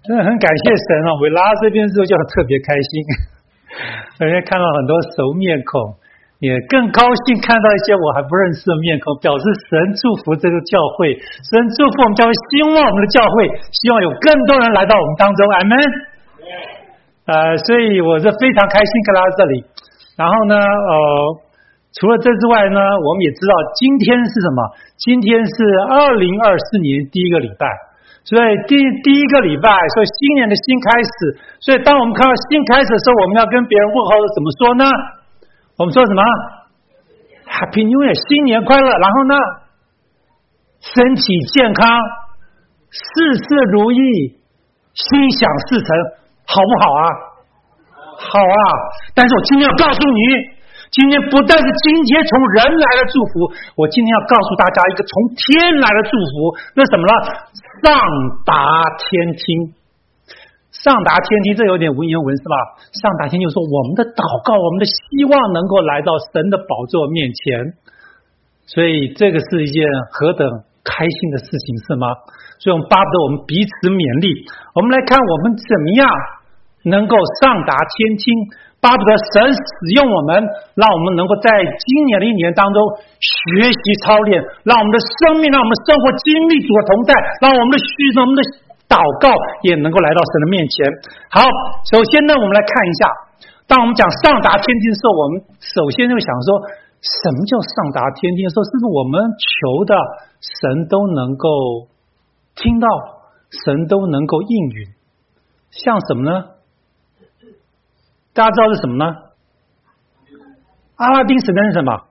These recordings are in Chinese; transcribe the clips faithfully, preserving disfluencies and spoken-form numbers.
真的很感谢神啊！我拉到这边之后就特别开心，而且看到很多熟面孔，也更高兴看到一些我还不认识的面孔，表示神祝福这个教会，神祝福我们教会，希望我们的教会，希望有更多人来到我们当中，阿们。呃，所以我是非常开心看到这里。然后呢，呃，除了这之外呢，我们也知道今天是什么？今天是二零二四年第一个礼拜。所以第第一个礼拜，所以新年的新开始，所以当我们看到新开始的时候，我们要跟别人问候怎么说呢？我们说什么 ？Happy New Year， 新年快乐。然后呢，身体健康，事事如意，心想事成，好不好啊？好啊！但是我今天要告诉你，今天不但是今天从人来的祝福，我今天要告诉大家一个从天来的祝福，那什么呢？上达天听，上达天听，这有点文言文是吧？上达天就是说我们的祷告，我们的希望能够来到神的宝座面前，所以这个是一件何等开心的事情，是吗？所以我们巴不得我们彼此勉励。我们来看我们怎么样能够上达天听，巴不得神使用我们，让我们能够在今年的一年当中学习操练，让我们的生命，让我们的生活经历主的同在，让我们的需我们的祷告也能够来到神的面前。好，首先呢，我们来看一下，当我们讲上达天听的时候，我们首先就想说，什么叫上达天听的时候，是不是我们求的神都能够听到，神都能够应允？像什么呢？大家知道是什么呢？阿拉丁神灯是什么？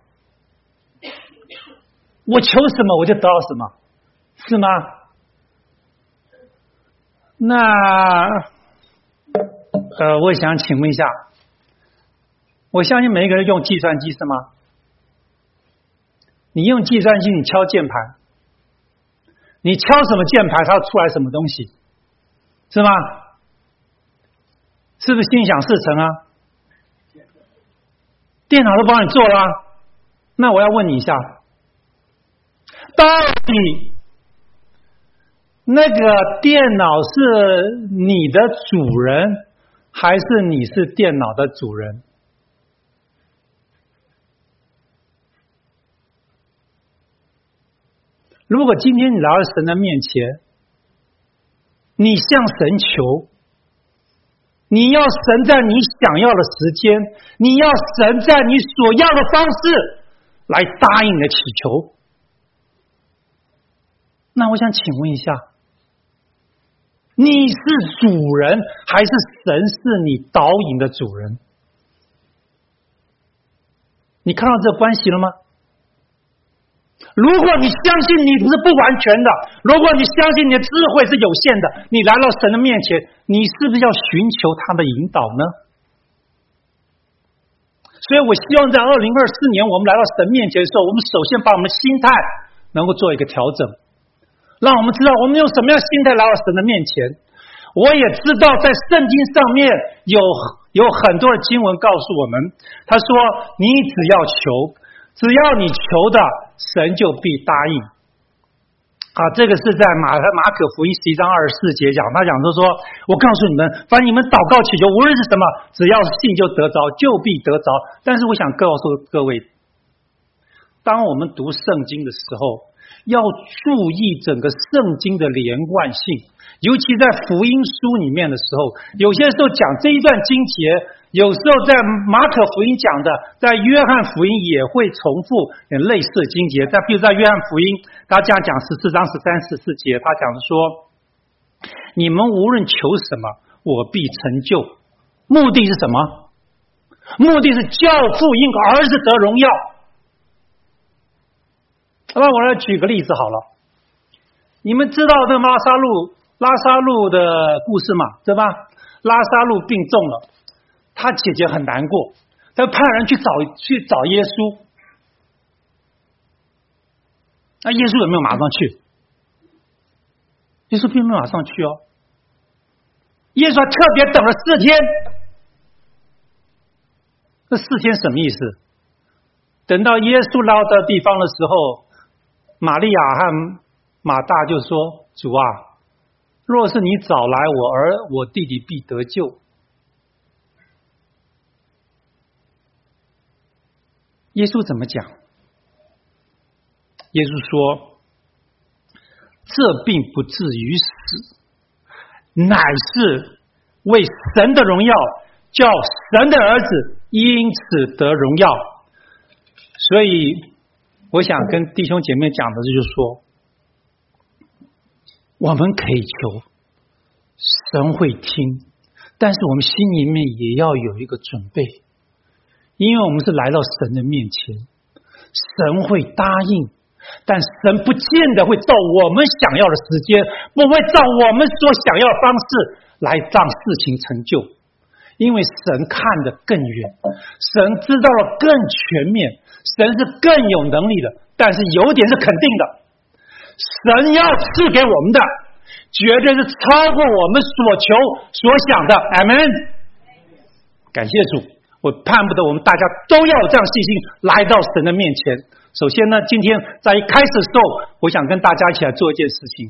我求什么我就得到什么，是吗？那呃，我想请问一下，我相信每一个人用计算机是吗？你用计算机，你敲键盘，你敲什么键盘，它要出来什么东西，是吗？是不是心想事成啊？电脑都帮你做了啊，那我要问你一下，到底那个电脑是你的主人，还是你是电脑的主人？如果今天你来到神的面前，你向神求，你要神在你想要的时间，你要神在你所要的方式来答应你的祈求。那我想请问一下，你是主人，还是神是你导引的主人？你看到这个关系了吗？如果你相信你是不完全的，如果你相信你的智慧是有限的，你来到神的面前，你是不是要寻求他的引导呢？所以我希望在二零二四年我们来到神面前的时候，我们首先把我们的心态能够做一个调整，让我们知道我们用什么样的心态来到神的面前。我也知道在圣经上面有有很多的经文告诉我们，他说你只要求，只要你求的，神就必答应。啊，这个是在马马可福音十一章二十四节讲，他讲说说，我告诉你们，反正你们祷告祈求，无论是什么，只要信就得着，就必得着。但是我想告诉各位，当我们读圣经的时候，要注意整个圣经的连贯性，尤其在福音书里面的时候，有些时候讲这一段经节，有时候在马可福音讲的，在约翰福音也会重复类似的经节。在比如在约翰福音，他这样讲十四章十三十四节，他讲说，你们无论求什么，我必成就。目的是什么？目的是叫父因儿子得荣耀。那我来举个例子好了，你们知道这个拉撒路拉撒路的故事嘛，对吧？拉撒路病重了，他姐姐很难过，他派人去找去找耶稣。那耶稣有没有马上去？耶稣并没有马上去哦，耶稣还特别等了四天。这四天什么意思？等到耶稣来到地方的时候，玛利亚和马大就说：“主啊， 若是你早来，我儿我弟弟必得救。耶稣怎么讲？耶稣说，这并不至于死，乃是为神的荣耀，叫神的儿子因此得荣耀。所以我想跟弟兄姐妹讲的就是说，我们可以求神会听，但是我们心里面也要有一个准备，因为我们是来到神的面前，神会答应，但神不见得会照我们想要的时间，不会照我们所想要的方式来让事情成就，因为神看得更远，神知道了更全面，神是更有能力的。但是有点是肯定的，神要赐给我们的绝对是超过我们所求所想的。阿们。感谢主，我盼不得我们大家都要有这样信心来到神的面前。首先呢，今天在一开始的时候，我想跟大家一起来做一件事情，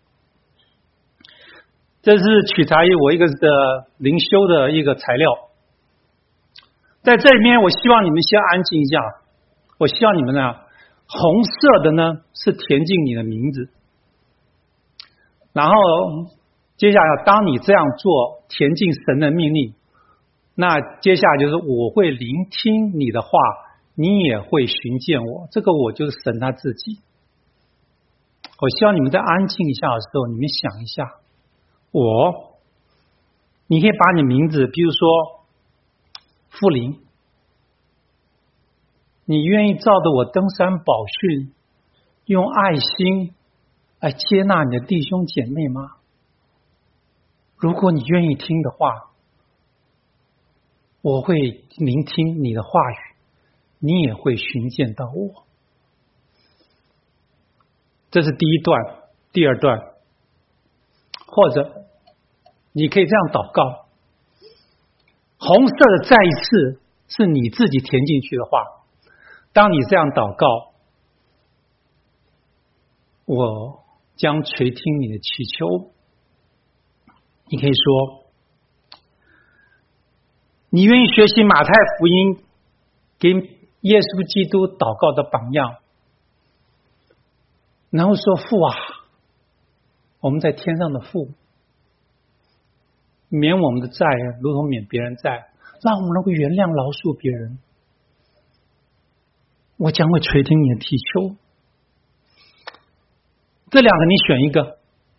这是取材于我一个的灵修的一个材料。在这里面，我希望你们先安静一下，我希望你们呢，红色的呢是填进你的名字，然后接下来当你这样做填进神的命令，那接下来就是我会聆听你的话，你也会寻见我，这个我就是神他自己。我希望你们在安静一下的时候，你们想一下，我你可以把你名字比如说富林，你愿意照着我登山宝训，用爱心来接纳你的弟兄姐妹吗？如果你愿意听的话，我会聆听你的话语，你也会寻见到我。这是第一段。第二段，或者你可以这样祷告，红色的再一次是你自己填进去的话，当你这样祷告，我将垂听你的祈求。你可以说，你愿意学习马太福音给耶稣基督祷告的榜样，然后说，父啊，我们在天上的父，免我们的债，如同免别人债，让我们能够原谅饶恕别人。我将会垂听你的祈求。这两个你选一个。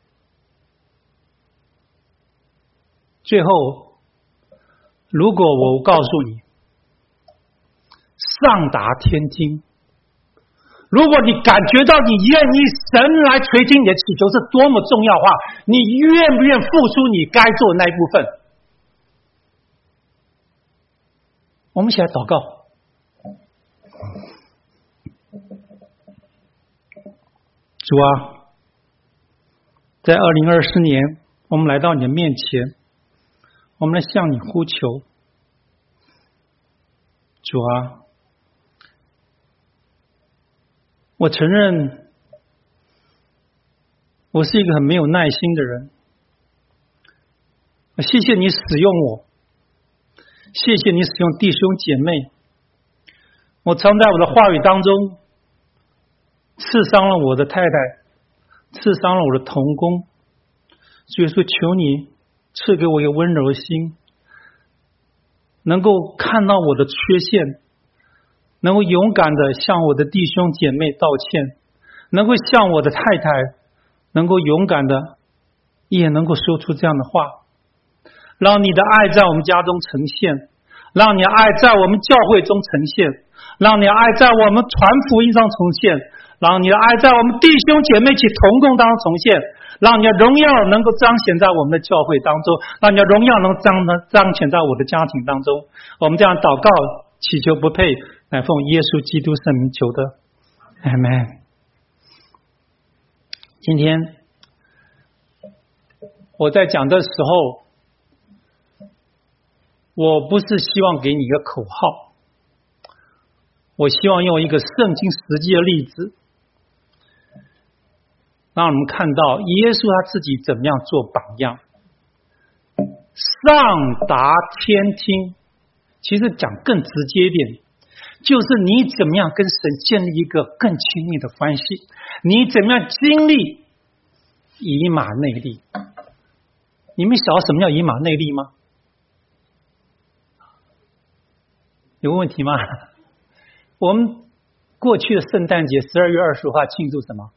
最后，如果我告诉你上达天听，如果你感觉到你愿意神来垂听你的祈求是多么重要的话，你愿不愿付出你该做的那一部分？我们一起来祷告。主啊，在二零二四年，我们来到你的面前，我们来向你呼求。主啊，我承认我是一个很没有耐心的人，谢谢你使用我，谢谢你使用弟兄姐妹，我常在我的话语当中刺伤了我的太太，刺伤了我的同工。所以说，求你赐给我一个温柔的心，能够看到我的缺陷，能够勇敢的向我的弟兄姐妹道歉，能够向我的太太能够勇敢的也能够说出这样的话。让你的爱在我们家中呈现，让你的爱在我们教会中呈现，让你的爱在我们传福音上呈现，让你的爱在我们弟兄姐妹一起同工当中呈现，让你的荣耀能够彰显在我们的教会当中，让你的荣耀能彰彰显在我的家庭当中。我们这样祷告祈求不配，乃奉耶稣基督圣名求的，阿们。今天我在讲的时候，我不是希望给你一个口号，我希望用一个圣经实际的例子， 让我们看到耶稣他自己怎么样做榜样。上达天听，其实讲更直接一点，就是你怎么样跟神建立一个更亲密的关系，你怎么样经历以马内利。你们晓得什么叫以马内利吗？有问题吗？我们过去的圣诞节十二月二十五号庆祝什么？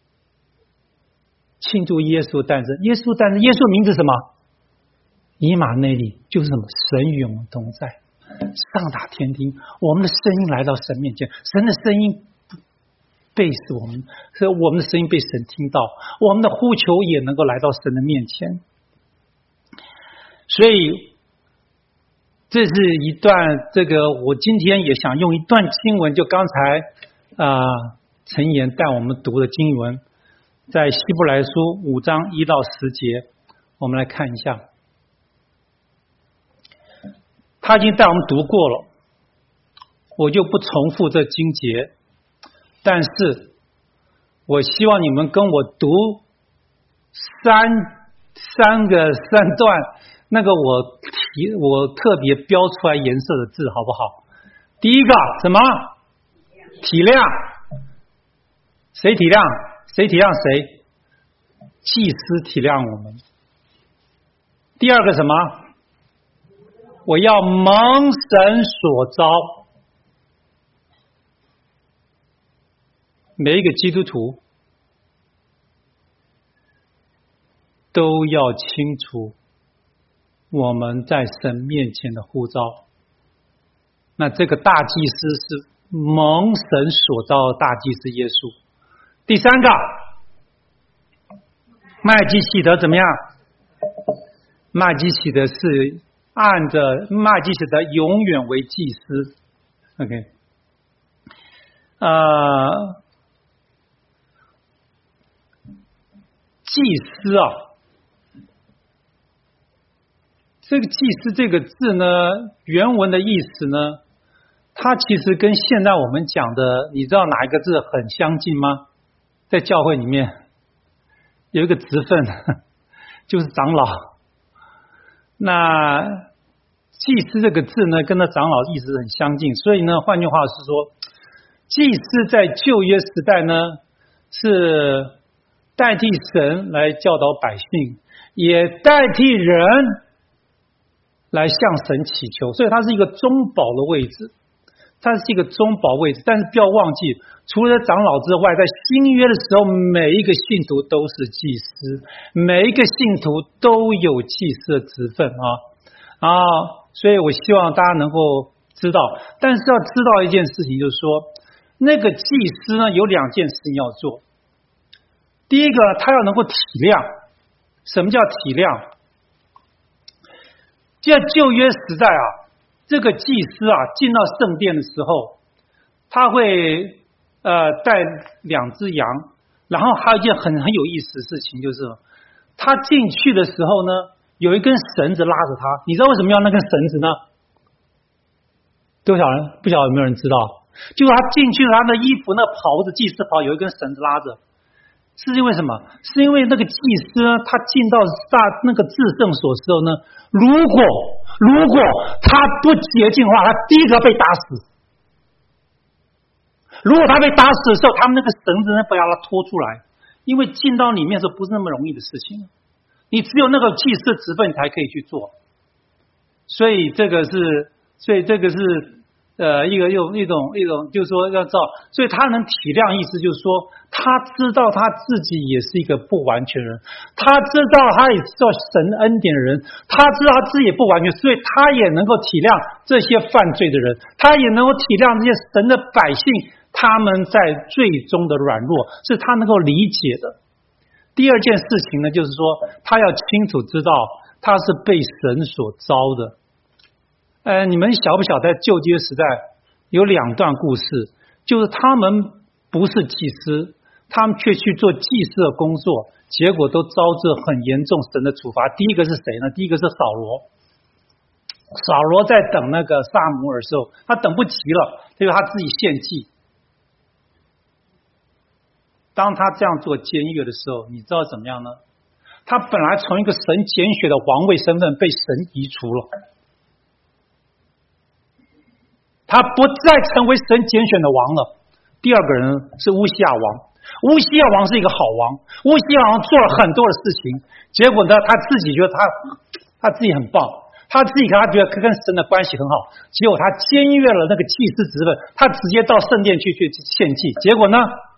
庆祝耶稣诞生。耶稣诞生，耶稣名字什么？以马内利，就是什么？神与我们同在，上达天听，我们的声音来到神面前，神的声音被我们，所以我们的声音被神听到，我们的呼求也能够来到神的面前。所以这是一段，这个我今天也想用一段经文，就刚才啊、呃、陈岩带我们读的经文，在希伯来书五章一到十节，我们来看一下。他已经带我们读过了，我就不重复这经节，但是我希望你们跟我读三三个三段，那个我提我特别标出来颜色的字，好不好？第一个什么？体谅。谁体谅？谁体谅谁？祭司体谅我们。第二个什么？我要蒙神所召。每一个基督徒都要清楚我们在神面前的呼召。那这个大祭司是蒙神所召的大祭司耶稣。第三个，麦基洗德怎么样？麦基洗德是按着麦基洗德永远为祭司。 OK， 呃，祭司啊，这个祭司这个字呢，原文的意思呢，它其实跟现在我们讲的，你知道哪一个字很相近吗？在教会里面有一个职分，就是长老。那祭司这个字呢，跟那长老意思很相近，所以呢，换句话是说，祭司在旧约时代呢，是代替神来教导百姓，也代替人来向神祈求，所以它是一个中保的位置，它是一个中保位置。但是不要忘记，除了长老之外，在新约的时候，每一个信徒都是祭司，每一个信徒都有祭司的职分啊啊！所以我希望大家能够知道，但是要知道一件事情，就是说，那个祭司呢，有两件事情要做。第一个，他要能够体谅。什么叫体谅？在旧约时代啊，这个祭司啊进到圣殿的时候，他会呃带两只羊，然后还有一件很很有意思的事情，就是他进去的时候呢，有一根绳子拉着他。你知道为什么要那根绳子呢？多少人不晓得有没有人知道？就是他进去，他的衣服那袍子祭司袍有一根绳子拉着。是因为什么？是因为那个祭司呢，他进到大那个至圣所的时候呢，如果如果他不洁净的话，他第一个被打死。如果他被打死的时候，他们那个绳子呢，不要他拖出来，因为进到里面的时候不是那么容易的事情，你只有那个祭司职分才可以去做。所以这个是，所以这个是。呃，一个又一种一种，就是说要知道，所以他能体谅，意思就是说，他知道他自己也是一个不完全人，他知道他也知道神恩典的人，他知道他自己也不完全，所以他也能够体谅这些犯罪的人，他也能够体谅这些神的百姓，他们在最终的软弱，是他能够理解的。第二件事情呢，就是说，他要清楚知道他是被神所召的。呃，你们晓不晓得在旧约时代有两段故事，就是他们不是祭司，他们却去做祭司的工作，结果都遭致很严重神的处罚。第一个是谁呢？第一个是扫罗。扫罗在等那个撒母耳的时候，他等不及了，因为他自己献祭。 当他这样做僭越的时候，你知道怎么样呢？他本来从一个神拣选的王位身份被神移除了，他不再成为神拣选的王了。第二个人是乌西亚王，乌西亚王是一个好王，乌西亚王做了很多的事情，结果呢，他自己觉得他他自己很棒，他自己他觉得跟神的关系很好，结果他僭越了那个祭司职分，他直接到圣殿去去献祭，结果呢，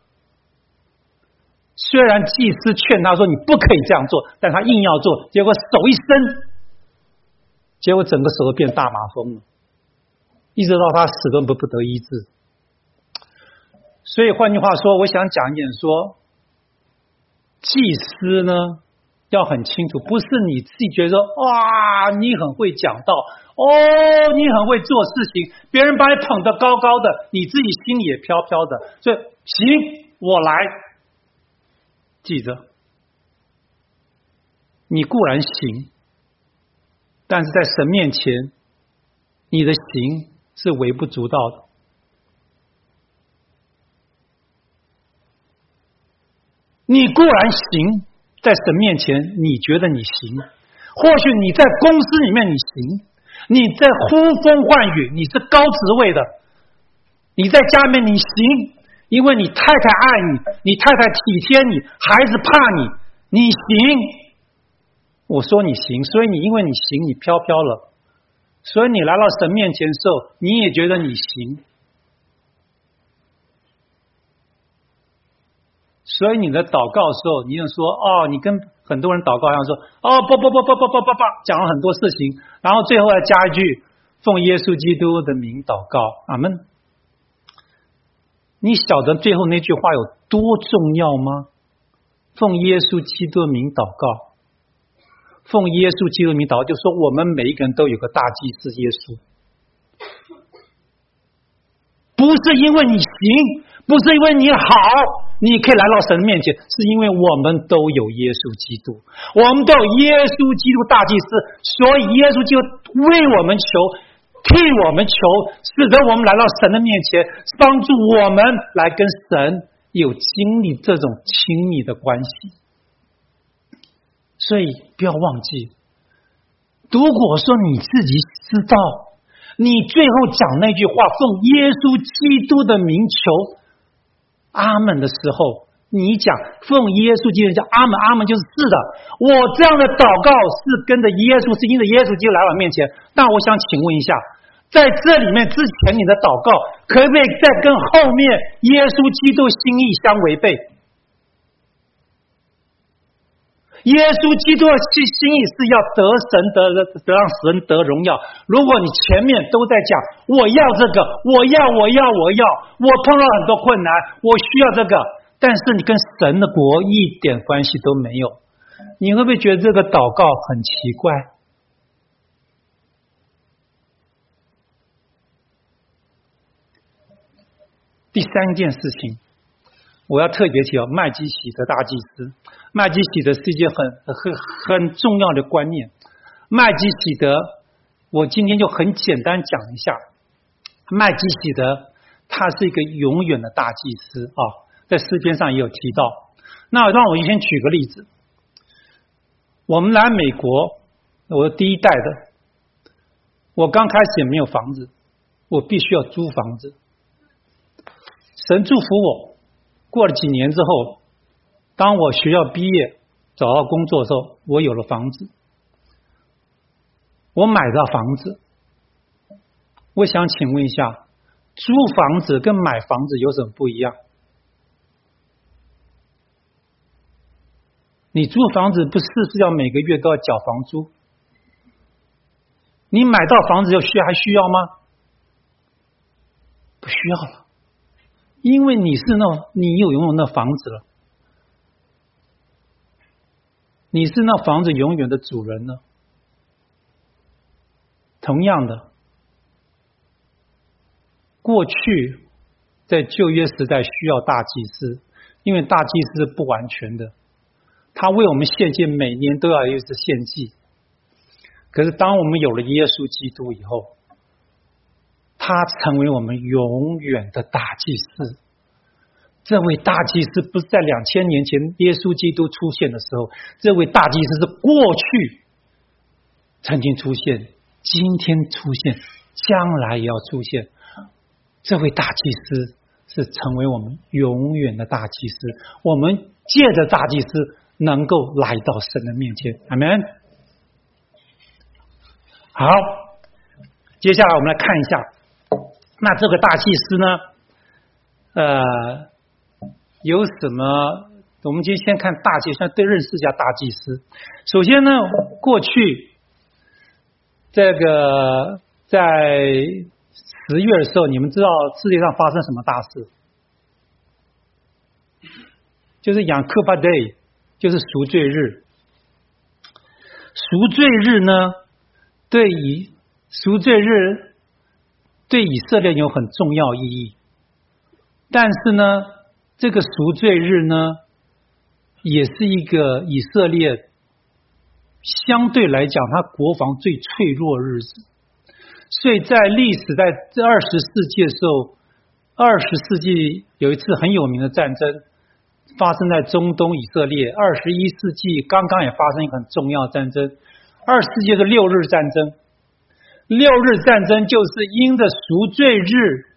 虽然祭司劝他说你不可以这样做，但他硬要做，结果手一伸，结果整个手变大麻风了，一直到他死都不不得医治。所以换句话说，我想讲一点说，祭司呢要很清楚，不是你自己觉得说哇你很会讲道，哦你很会做事情，别人把你捧得高高的，你自己心里也飘飘的，所以行我来。记着，你固然行，但是在神面前你的行是微不足道的。你固然行，在神面前你觉得你行，或许你在公司里面你行，你在呼风唤雨，你是高职位的，你在家里面你行，因为你太太爱你，你太太体贴你，孩子怕你，你行。我说你行，所以你因为你行你飘飘了，所以你来到神面前的时候你也觉得你行，所以你的祷告的时候你就说哦，你跟很多人祷告一样说哦不不不不不不不不，讲了很多事情，然后最后再加一句奉耶稣基督的名祷告，阿们。你晓得最后那句话有多重要吗？奉耶稣基督的名祷告，奉耶稣基督的名祷告，就说我们每一个人都有个大祭司耶稣，不是因为你行，不是因为你好你可以来到神面前，是因为我们都有耶稣基督，我们都有耶稣基督大祭司，所以耶稣就为我们求，替我们求，使得我们来到神的面前，帮助我们来跟神有经历这种亲密的关系。所以不要忘记，如果说你自己知道你最后讲那句话奉耶稣基督的名求阿们的时候，你讲奉耶稣基督叫阿们，阿们就是是的，我这样的祷告是跟着耶稣，是因着耶稣基督来我面前。那我想请问一下，在这里面之前你的祷告可不可以再跟后面耶稣基督心意相违背？耶稣基督的心意是要得神得得让神得荣耀。如果你前面都在讲我要这个，我要我要我要，我碰到很多困难，我需要这个，但是你跟神的国一点关系都没有，你会不会觉得这个祷告很奇怪？第三件事情我要特别提到麦基洗德大祭司。麦基洗德是一件很很很重要的观念。麦基洗德我今天就很简单讲一下，麦基洗德他是一个永远的大祭司啊，在诗篇上也有提到。那让我先举个例子，我们来美国，我是第一代的，我刚开始也没有房子，我必须要租房子。神祝福我，过了几年之后，当我学校毕业找到工作的时候，我有了房子，我买到房子。我想请问一下，租房子跟买房子有什么不一样？你租房子不是是要每个月都要缴房租？你买到房子又需还需要吗？不需要了，因为你是那你有拥有那房子了，你是那房子永远的主人了。同样的，过去在旧约时代需要大祭司，因为大祭司是不完全的，他为我们献祭每年都要有一次献祭。可是当我们有了耶稣基督以后，他成为我们永远的大祭司。 这位大祭司不是在两千年前耶稣基督出现的时候，这位大祭司是过去曾经出现，今天出现，将来也要出现。这位大祭司是成为我们永远的大祭司，我们借着大祭司能够来到神的面前。阿们。好，接下来我们来看一下，那这个大祭司呢，呃，有什么？我们今天先看大祭司，先对认识一下大祭司。首先呢，过去这个在十月的时候，你们知道世界上发生什么大事？就是养克巴 day， 就是赎罪日。赎罪日呢，对以赎罪日对以色列有很重要意义，但是呢，这个赎罪日呢，也是一个以色列相对来讲，他国防最脆弱的日子。所以在历史在这二十世纪的时候，二十世纪有一次很有名的战争发生在中东以色列。二十一世纪刚刚也发生一个很重要的战争，二十世纪的六日战争。六日战争就是因着赎罪日，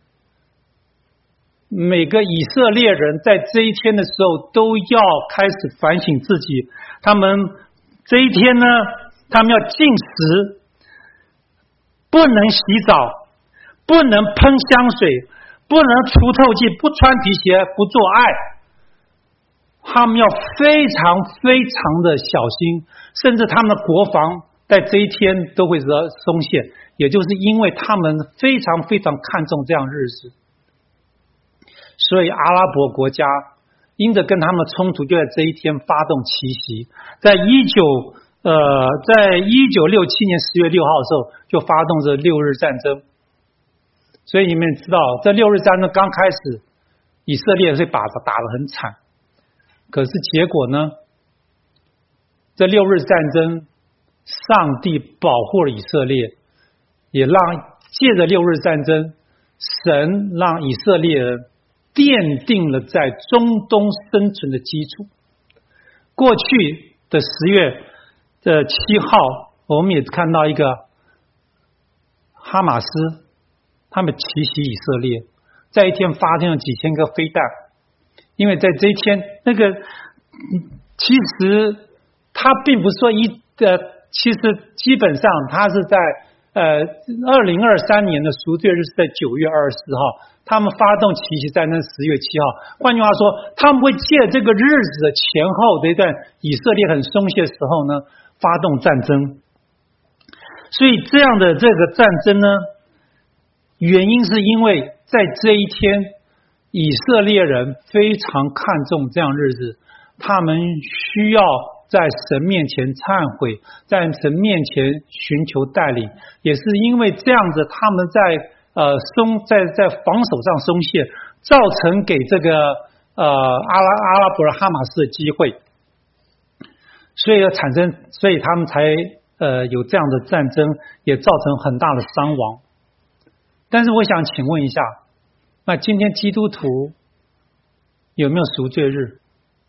每个以色列人在这一天的时候都要开始反省自己，他们这一天呢，他们要禁食，不能洗澡，不能喷香水，不能除臭剂，不穿皮鞋，不做爱。他们要非常非常的小心，甚至他们的国防在这一天都会松懈，也就是因为他们非常非常看重这样日子，所以阿拉伯国家因着跟他们的冲突，就在这一天发动奇袭。在一九呃，在一九六七年十月六号的时候，就发动这六日战争。所以你们知道，这六日战争刚开始，以色列是打打得很惨，可是结果呢？这六日战争，上帝保护了以色列，也让借着六日战争，神让以色列人奠定了在中东生存的基础。过去的十月的七号，我们也看到一个哈马斯，他们奇袭以色列，在一天发现了几千个飞弹。因为在这一天，那个其实他并不是说一呃，其实基本上他是在呃二零二三年的赎罪日是在九月二十四号，他们发动奇袭战争十月七号。换句话说，他们会借这个日子的前后的一段以色列很松懈的时候呢，发动战争。所以这样的这个战争呢，原因是因为在这一天，以色列人非常看重这样日子，他们需要在神面前忏悔，在神面前寻求带领，也是因为这样子，他们在呃松在在防守上松懈，造成给这个呃阿拉阿拉伯哈马斯的机会，所以产生，所以他们才呃有这样的战争，也造成很大的伤亡。但是我想请问一下，那今天基督徒有没有赎罪日？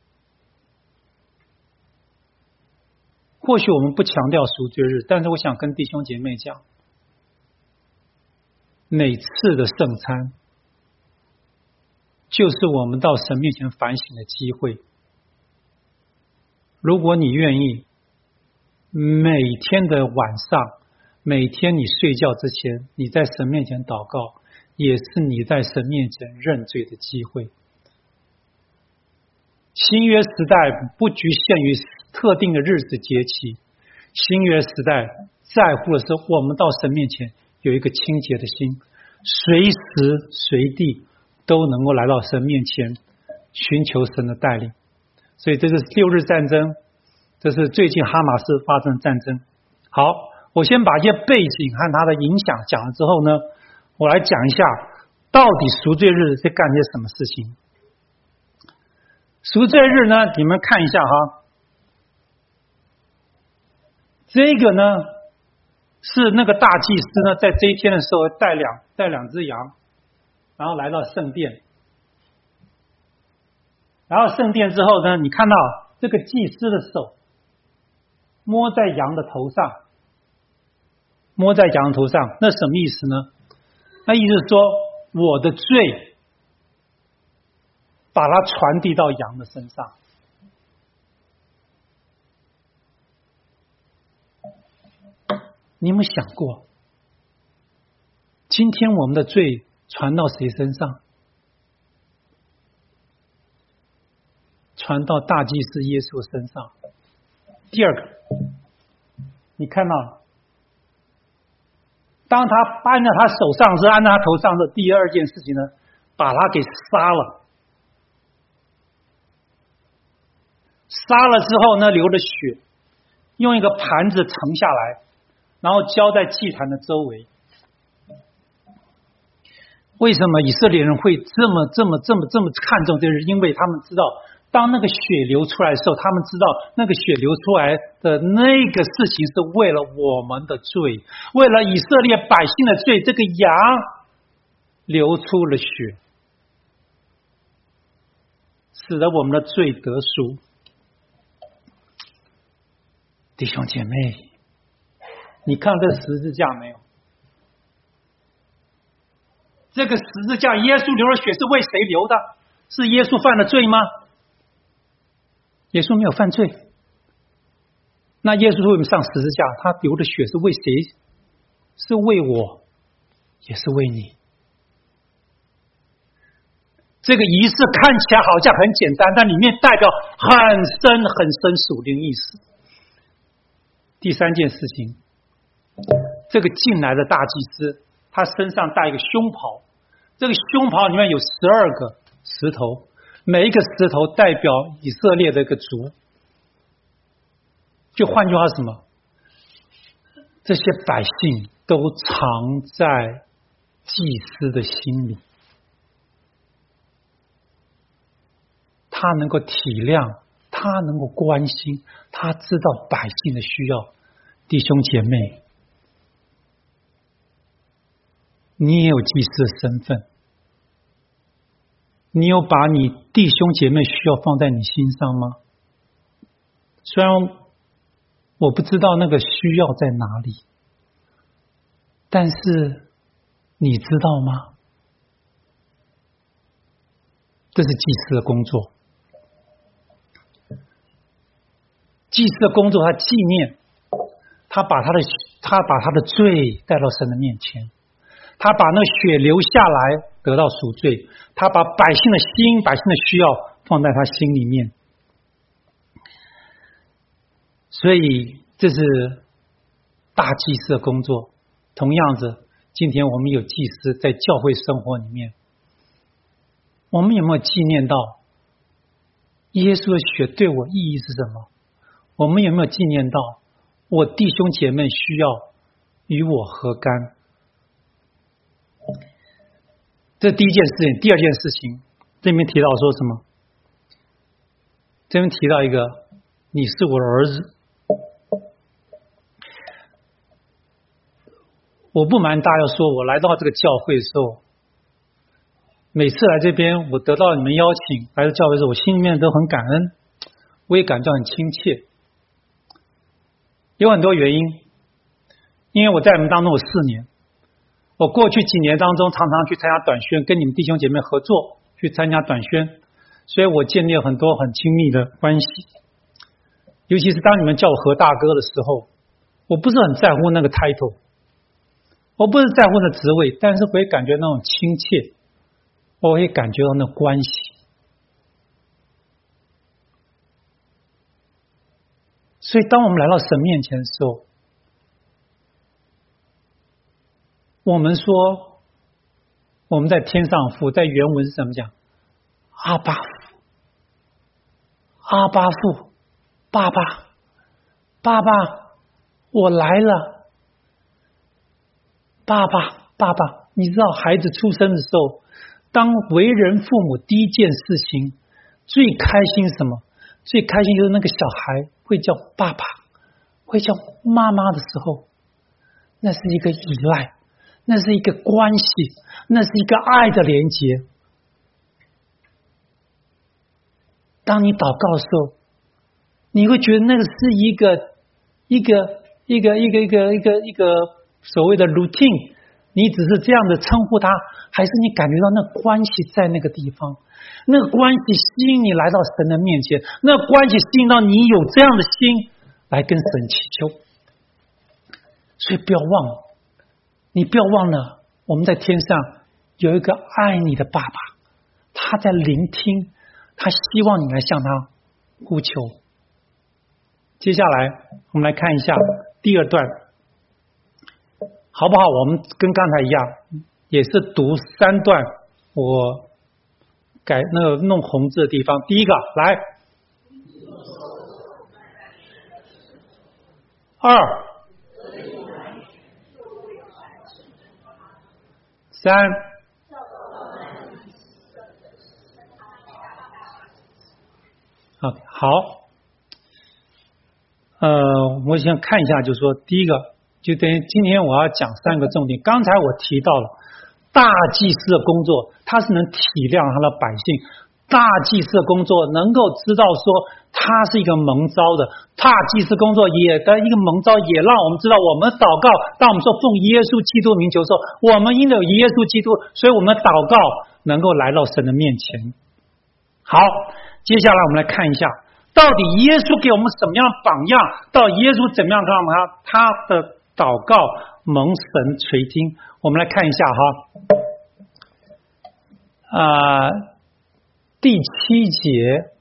或许我们不强调赎罪日，但是我想跟弟兄姐妹讲，每次的圣餐就是我们到神面前反省的机会。如果你愿意，每天的晚上，每天你睡觉之前，你在神面前祷告，也是你在神面前认罪的机会。新约时代不局限于特定的日子节期，新约时代在乎的是我们到神面前有一个清洁的心，随时随地都能够来到神面前寻求神的带领。所以这是六日战争，这是最近哈马斯发生的战争。好，我先把一些背景和它的影响讲了之后呢，我来讲一下到底赎罪日在干些什么事情。赎罪日呢，你们看一下哈，这个呢是那个大祭司呢，在这一天的时候带两带两只羊，然后来到圣殿。 然后圣殿之后呢，你看到这个祭司的手摸在羊的头上，摸在羊头上，那什么意思呢？那意思是说，我的罪把它传递到羊的身上。你有没有想过，今天我们的罪传到谁身上？传到大祭司耶稣身上。第二个，你看到，当他按在他手上是按在他头上的第二件事情呢，把他给杀了。杀了之后呢，流了血，用一个盘子盛下来，然后浇在祭坛的周围。为什么以色列人会这么这么这么这么看重这个？因为他们知道，当那个血流出来的时候，他们知道那个血流出来的那个事情是为了我们的罪，为了以色列百姓的罪，这个羊流出了血，使得我们的罪得赎。弟兄姐妹，你看这十字架没有？这个十字架，耶稣流了血是为谁流的？是耶稣犯了罪吗？耶稣没有犯罪。那耶稣为什么上十字架？他流的血是为谁？是为我，也是为你。这个仪式看起来好像很简单，但里面代表很深很深属灵意思。第三件事情，这个进来的大祭司，他身上带一个胸袍，这个胸袍里面有十二个石头，每一个石头代表以色列的一个族。就换句话是什么？这些百姓都藏在祭司的心里，他能够体谅，他能够关心，他知道百姓的需要。弟兄姐妹，你也有祭司的身份，你有把你弟兄姐妹需要放在你心上吗？虽然我不知道那个需要在哪里，但是你知道吗？这是祭司的工作。祭司的工作，他纪念，他把他的他把他的罪带到神的面前，他把那血流下来得到赎罪，他把百姓的心、百姓的需要放在他心里面。所以这是大祭司的工作。同样子，今天我们有祭司在教会生活里面，我们有没有纪念到耶稣的血对我意义是什么？我们有没有纪念到我弟兄姐妹需要与我何干？这第一件事情。第二件事情，这边提到说什么？这边提到一个，你是我的儿子。我不瞒大家说，我来到这个教会的时候，每次来这边，我得到你们邀请来到教会的时候，我心里面都很感恩，我也感到很亲切。有很多原因，因为我在你们当中有四年，我过去几年当中常常去参加短宣，跟你们弟兄姐妹合作去参加短宣，所以我建立了很多很亲密的关系。尤其是当你们叫我何大哥的时候，我不是很在乎那个 title， 我不是在乎那职位，但是我会感觉那种亲切，我会感觉到那关系。所以当我们来到神面前的时候，我们说我们在天上父，在原文是怎么讲？阿爸父，阿爸父，爸爸，爸爸，我来了。爸爸，爸爸，你知道孩子出生的时候，当为人父母第一件事情最开心是什么？最开心就是那个小孩会叫爸爸，会叫妈妈的时候，那是一个依赖，那是一个关系，那是一个爱的连结。 当你祷告的时候，你会觉得那个是一个一个一个一个一个一个一个所谓的 routine， 你只是这样的称呼他，还是你感觉到那关系在那个地方，那个关系吸引你来到神的面前，那个关系吸引到你有这样的心来跟神祈求。所以不要忘了，你不要忘了，我们在天上有一个爱你的爸爸，他在聆听，他希望你来向他呼求。接下来我们来看一下第二段，好不好？我们跟刚才一样，也是读三段，我改那个弄红字的地方。第一个，来，二，三，好，好，呃，我想看一下，就是说，第一个，就等于今天我要讲三个重点。刚才我提到了大祭司的工作，他是能体谅他的百姓，大祭司的工作能够知道说他是一个蒙召的，大祭司工作也的一个蒙召，也让我们知道我们祷告，当我们说奉耶稣基督名求的时候，我们因为有耶稣基督，所以我们祷告能够来到神的面前。好，接下来我们来看一下，到底耶稣给我们什么样的榜样？到底耶稣怎么样让我们他的祷告蒙神垂听？我们来看一下哈，啊、呃，第七节，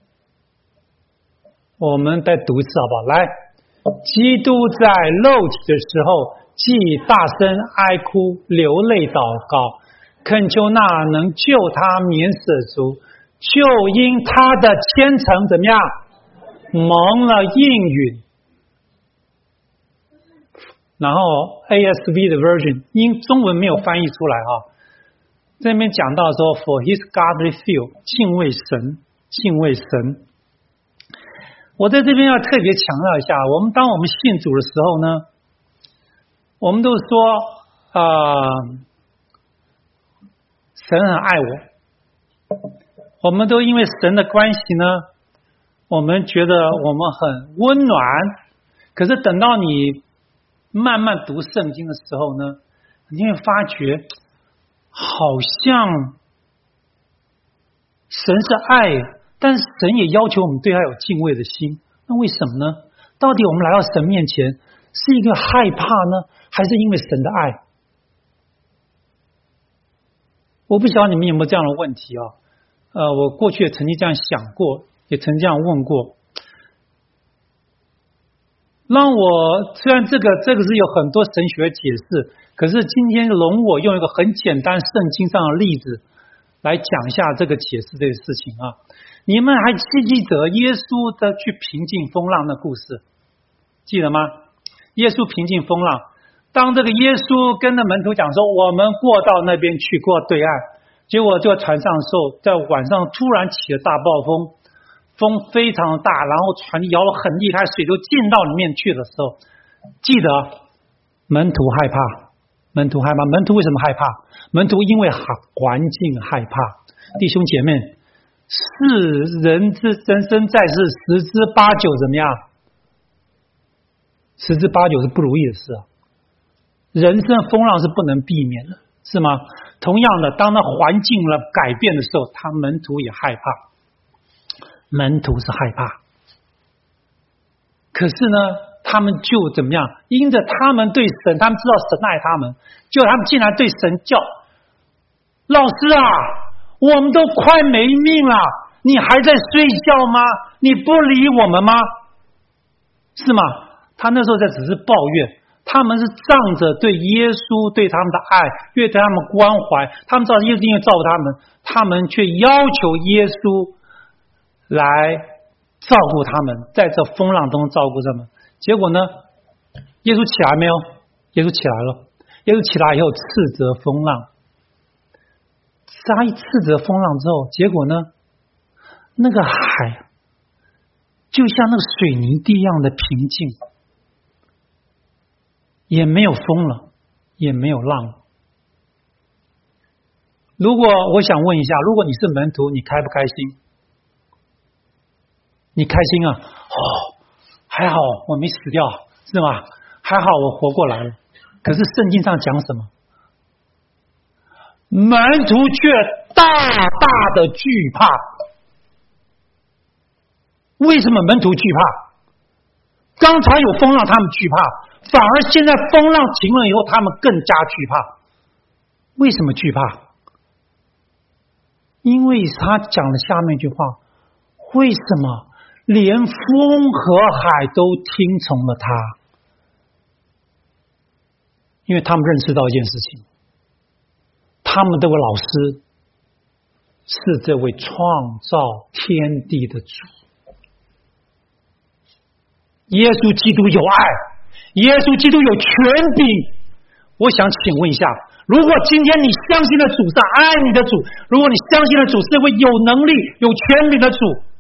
我们再读一次好不好？来，基督在肉体的时候，既大声哀哭流泪祷告，恳求那能救他免死族，就因他的虔诚怎么样，蒙了应允。然后 A S V 的 version 因中文没有翻译出来啊，这边讲到说 for his godly fear， 敬畏神，敬畏神。我在这边要特别强调一下，我们当我们信主的时候呢，我们都说啊、呃，神很爱我，我们都因为神的关系呢，我们觉得我们很温暖。可是等到你慢慢读圣经的时候呢，你会发觉好像神是爱，但是神也要求我们对他有敬畏的心。那为什么呢？到底我们来到神面前是一个害怕呢，还是因为神的爱？我不晓得你们有没有这样的问题啊？呃，我过去也曾经这样想过，也曾经这样问过。让我虽然这个这个是有很多神学解释，可是今天容我用一个很简单圣经上的例子来讲一下这个解释这个事情啊。你们还记不记得耶稣的去平静风浪的故事？记得吗？耶稣平静风浪，当这个耶稣跟着门徒讲说我们过到那边去，过对岸，结果就在船上的时候，在晚上突然起了大暴风，风非常的大，然后船摇得很厉害，水都进到里面去的时候，记得门徒害怕，门徒害怕，门徒为什么害怕？门徒因为环境害怕。弟兄姐妹，是人之人生在世，十之八九怎么样？十之八九是不如意的事啊。人生风浪是不能避免的，是吗？同样的，当他环境了改变的时候，他门徒也害怕。门徒是害怕，可是呢，他们就怎么样？因着他们对神，他们知道神爱他们，就他们竟然对神叫：“老师啊，我们都快没命了，你还在睡觉吗？你不理我们吗？”是吗？他那时候在只是抱怨，他们是仗着对耶稣对他们的爱，对他们关怀，他们知道耶稣因为照顾他们，他们却要求耶稣来照顾他们，在这风浪中照顾他们。结果呢，耶稣起来没有？耶稣起来了。耶稣起来以后斥责风浪，他一斥责风浪之后，结果呢，那个海就像那个水泥地一样的平静，也没有风了，也没有浪了。如果我想问一下，如果你是门徒，你开不开心？ 你开心啊？哦，还好我没死掉，是吗？还好我活过来了。可是圣经上讲什么？门徒却大大的惧怕。为什么门徒惧怕？刚才有风浪他们惧怕，反而现在风浪停了以后他们更加惧怕。为什么惧怕？因为他讲了下面一句话，为什么连风和海都听从了他？因为他们认识到一件事情，他们这位老师是这位创造天地的主。耶稣基督有爱，耶稣基督有权柄。我想请问一下，如果今天你相信的主是爱你的主，如果你相信的主是一位有能力有权柄的主，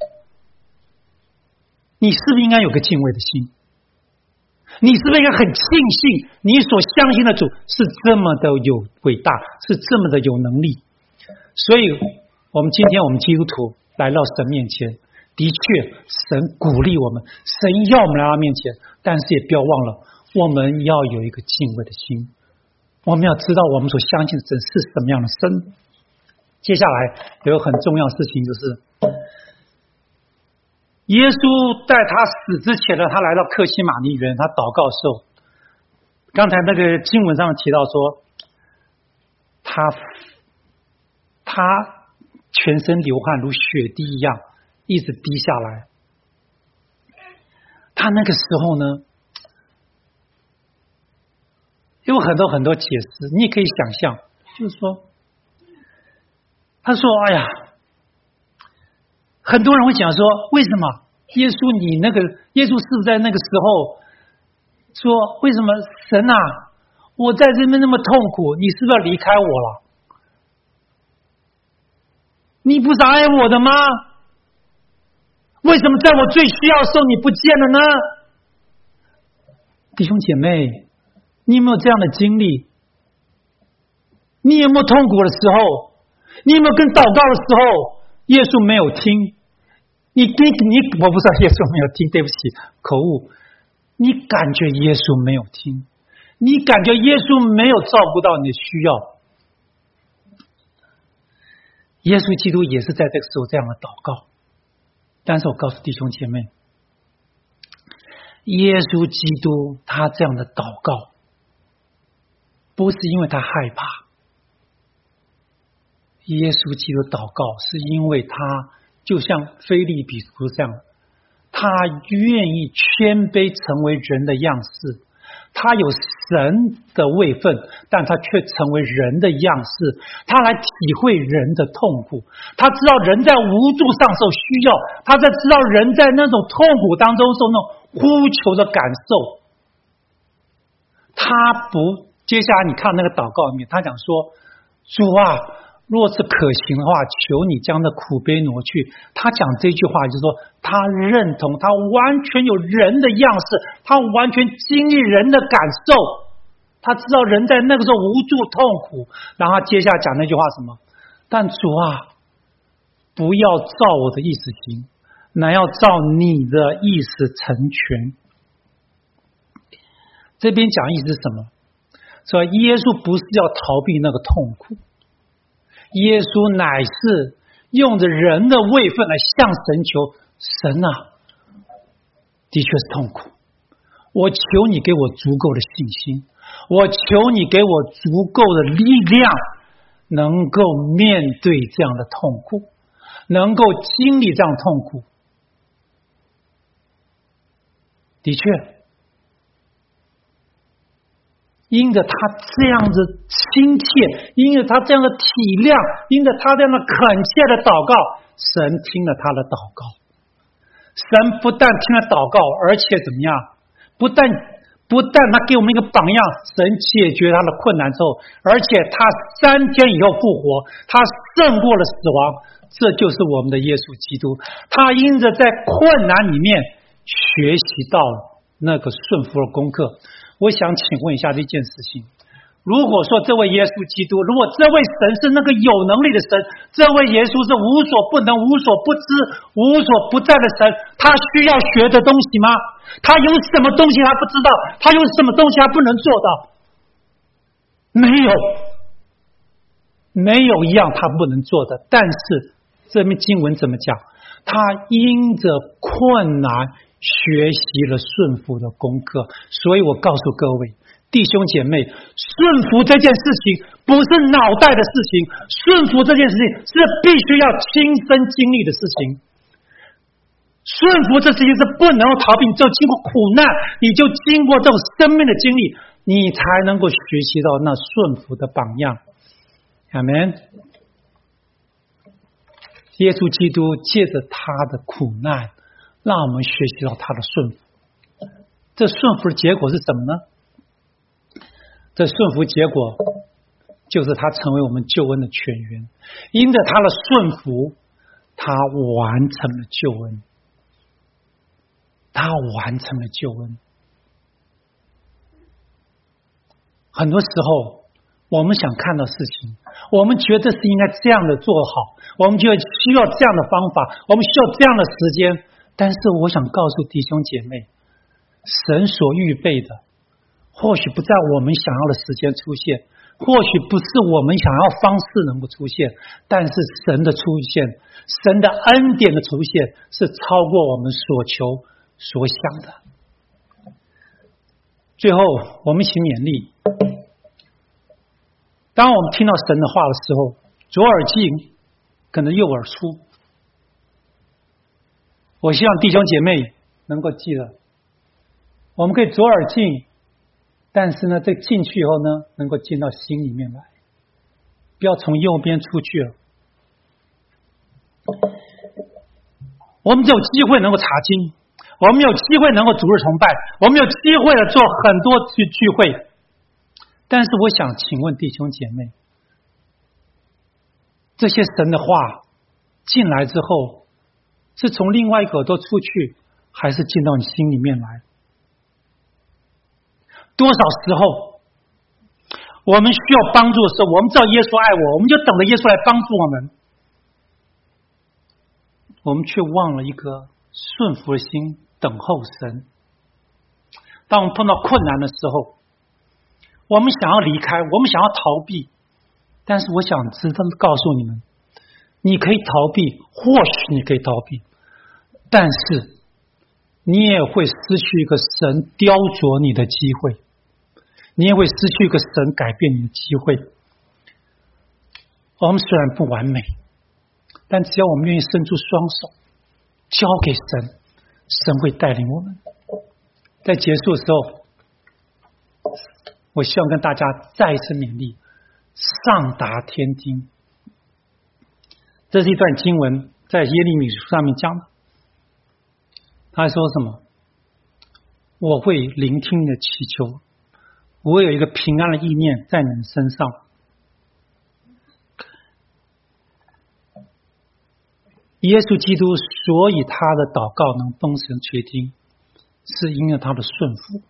你是不是应该有个敬畏的心？你是不是应该很庆幸你所相信的主是这么的有伟大，是这么的有能力？所以我们今天我们基督徒来到神面前，的确神鼓励我们，神要我们来到面前，但是也不要忘了我们要有一个敬畏的心，我们要知道我们所相信的神是什么样的神。接下来有很重要的事情，就是耶稣在他死之前呢，他来到客西马尼园，他祷告的时候，刚才那个经文上提到说，他他全身流汗如血滴一样一直滴下来。他那个时候呢，有很多很多解释，你也可以想象，就是说他说哎呀，很多人会讲说，为什么耶稣你那个耶稣是不是在那个时候说，为什么神啊，我在这边那么痛苦，你是不是要离开我了？你不是爱我的吗？为什么在我最需要的时候你不见了呢？弟兄姐妹，你有没有这样的经历？你有没有痛苦的时候？你有没有跟祷告的时候耶稣没有听？你你你我不知道耶稣没有听，对不起，口误。你感觉耶稣没有听，你感觉耶稣没有照顾到你的需要。耶稣基督也是在这个时候这样的祷告。但是我告诉弟兄姐妹，耶稣基督他这样的祷告不是因为他害怕，耶稣基督祷告是因为他就像腓立比书这样，他愿意谦卑成为人的样式，他有神的位分，但他却成为人的样式，他来体会人的痛苦，他知道人在无助上受需要，他在知道人在那种痛苦当中受那种呼求的感受。他不，接下来你看那个祷告里面，他讲说，主啊，若是可行的话，求你将那苦杯挪去。他讲这句话就是说，他认同，他完全有人的样式，他完全经历人的感受，他知道人在那个时候无助痛苦。然后他接下来讲那句话什么？但主啊，不要照我的意思行，乃要照你的意思成全。这边讲意思是什么？说耶稣不是要逃避那个痛苦，耶稣乃是用着人的位分来向神求，神啊，的确是痛苦，我求你给我足够的信心，我求你给我足够的力量，能够面对这样的痛苦，能够经历这样的痛苦。的确，因着他这样子亲切，因着他这样的体谅，因着他这样的恳切的祷告，神听了他的祷告。神不但听了祷告，而且怎么样？不但不但他给我们一个榜样，神解决他的困难之后，而且他三天以后复活，他胜过了死亡。这就是我们的耶稣基督，他因着在困难里面学习到那个顺服的功课。我想请问一下这件事情， 如果说这位耶稣基督，如果这位神是那个有能力的神，这位耶稣是无所不能、无所不知、无所不在的神，他需要学的东西吗？他有什么东西他不知道？他有什么东西他不能做到？没有，没有一样他不能做的。但是这篇经文怎么讲？他因着困难学习了顺服的功课。所以我告诉各位弟兄姐妹，顺服这件事情不是脑袋的事情，顺服这件事情是必须要亲身经历的事情。顺服这事情是不能够逃避，你只有经过苦难，你就经过这种生命的经历，你才能够学习到那顺服的榜样。阿们。耶稣基督借着他的苦难，让我们学习到他的顺服。这顺服的结果是什么呢？这顺服结果就是他成为我们救恩的泉源，因着他的顺服，他完成了救恩，他完成了救恩。很多时候我们想看到事情，我们觉得是应该这样的做好，我们就需要这样的方法，我们需要这样的时间。但是我想告诉弟兄姐妹，神所预备的或许不在我们想要的时间出现，或许不是我们想要方式能够出现，但是神的出现，神的恩典的出现是超过我们所求所想的。最后我们一起勉励，当我们听到神的话的时候，左耳进可能右耳出。我希望弟兄姐妹能够记得，我们可以左耳进，但是呢，这进去以后呢，能够进到心里面来，不要从右边出去了。我们有机会能够查经，我们有机会能够主日崇拜，我们有机会的做很多聚聚会，但是我想请问弟兄姐妹，这些神的话进来之后，是从另外一个耳朵出去，还是进到你心里面来？多少时候我们需要帮助的时候，我们知道耶稣爱我，我们就等着耶稣来帮助我们，我们却忘了一颗顺服的心，等候神。当我们碰到困难的时候，我们想要离开，我们想要逃避，但是我想知道告诉你们，你可以逃避，或许你可以逃避，但是你也会失去一个神雕琢你的机会，你也会失去一个神改变你的机会。我们虽然不完美，但只要我们愿意伸出双手交给神，神会带领我们。在结束的时候，我希望跟大家再一次勉励，上达天听。这是一段经文，在耶利米书上面讲的。他还说什么？我会聆听你的祈求，我有一个平安的意念在你们身上。耶稣基督所以他的祷告能蒙神垂听，是因为他的顺服。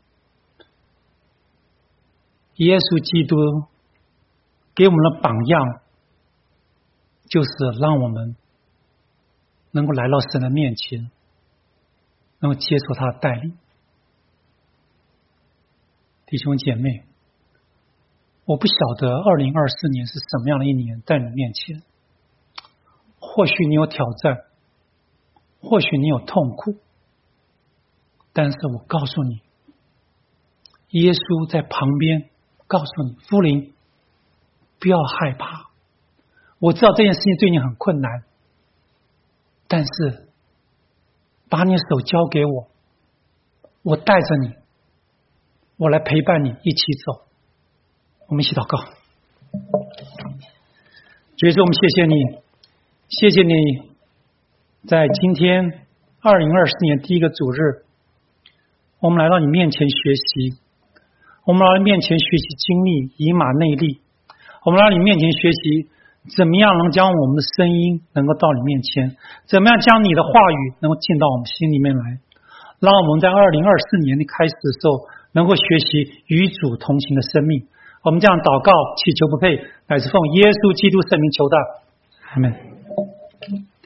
耶稣基督给我们的榜样，就是让我们能够来到神的面前，能够接受他的带领。弟兄姐妹，我不晓得二零二四年是什么样的一年在你面前，或许你有挑战，或许你有痛苦，但是我告诉你，耶稣在旁边告诉你，夫灵，不要害怕，我知道这件事情对你很困难，但是把你的手交给我，我带着你，我来陪伴你一起走。我们一起祷告。主耶稣，我们谢谢你，谢谢你在今天二零二四年第一个主日，我们来到你面前学习，我们来到你面前学习经历以马内利，我们来到你面前学习怎么样能将我们的声音能够到你面前，怎么样将你的话语能够进到我们心里面来，让我们在二零二四年的开始的时候能够学习与主同行的生命。 我们这样祷告祈求不配，乃是奉耶稣基督圣名求的，阿们。